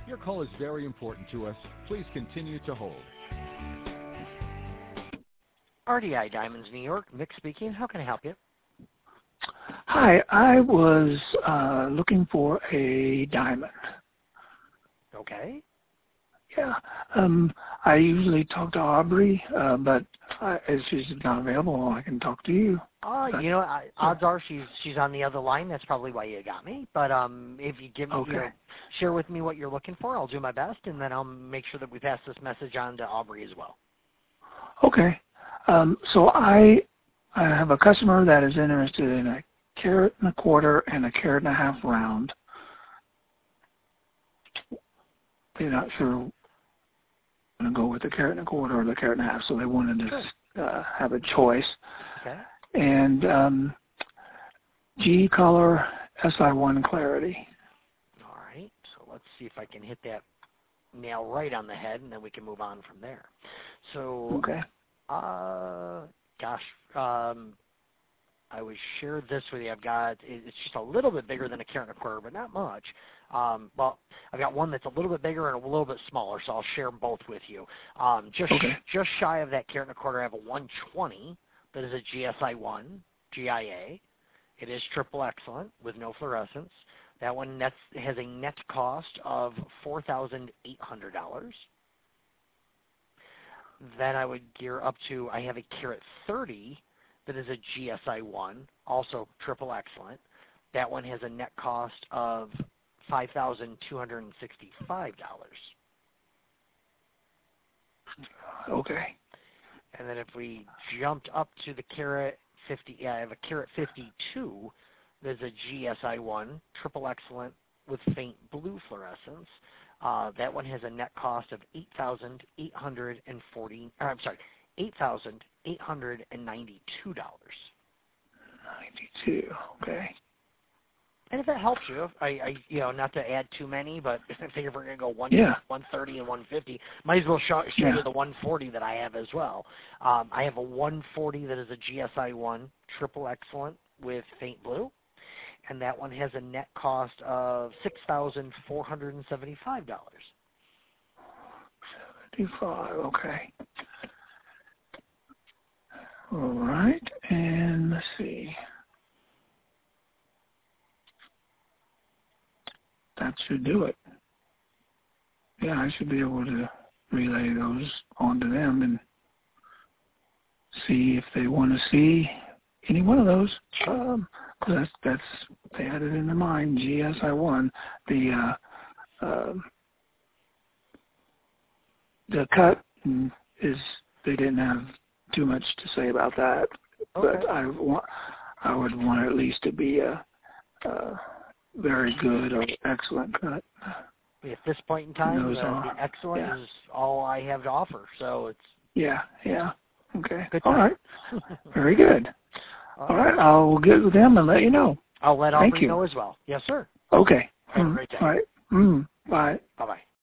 Your call is very important to us. Please continue to hold. RDI Diamonds, New York. Mick speaking. How can I help you? Hi, I was looking for a diamond. Okay. Yeah. I usually talk to Aubrey, but if she's not available, I can talk to you. Odds are she's on the other line. That's probably why you got me. But if you give me, share with me what you're looking for, I'll do my best, and then I'll make sure that we pass this message on to Aubrey as well. Okay. So I have a customer that is interested in a 1.25 carat and a 1.5 carat round. They're not sure going to go with the 1.25 carat or the 1.5 carat, so they wanted to have a choice. Okay. And G color, SI1 clarity. All right. So let's see if I can hit that nail right on the head, and then we can move on from there. So, okay. I would share this with you. It's just a little bit bigger than a 1.25 carat, but not much. Well, I've got one that's a little bit bigger and a little bit smaller, so I'll share them both with you. Just shy of that 1.25 carat, I have a 120 that is a GSI1, GIA. It is triple excellent with no fluorescence. That one has a net cost of $4,800. Then I would gear up to, I have a carat 30 that is a GSI1, also triple excellent. That one has a net cost of $5,265. Okay. And then if we jumped up to the carat 50, I have a carat 52. There's a GSI1, triple excellent with faint blue fluorescence. That one has a net cost of $8,892. Okay. And if that helps you, I not to add too many, but I figure if we're going to go 130 and 150, might as well show you the 140 that I have as well. I have a 140 that is a GSI1 triple excellent with faint blue, and that one has a net cost of $6,475. 75. Okay. All right, and let's see. That should do it. Yeah, I should be able to relay those onto them and see if they want to see any one of those. Because that's they had it in their mind. GSI1, the cut is they didn't have too much to say about that, but I would want it at least to be a very good or excellent cut. At this point in time, the excellent is all I have to offer. So it's yeah. Okay. Good all right. Very good. All right. I'll get with them and let you know. I'll let Aubrey know as well. Yes, sir. Okay. Have a great day. All right. Bye. Bye-bye.